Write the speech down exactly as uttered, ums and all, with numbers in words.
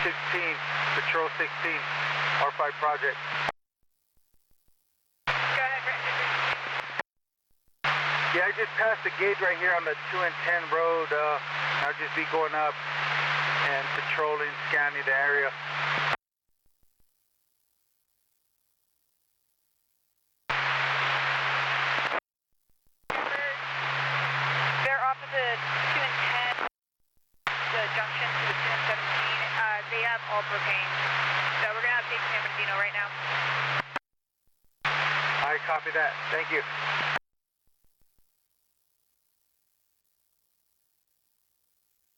sixteen, Patrol sixteen, R five Project. Go ahead, Brandon. Yeah, I just passed the gauge right here on the two and ten road. Uh, I'll just be going up and patrolling, scanning the area. They're off of the two and ten, the junction to the two and seventeen. Uh, they have all propane. So we're going to update San Bernardino right now. I copy that. Thank you.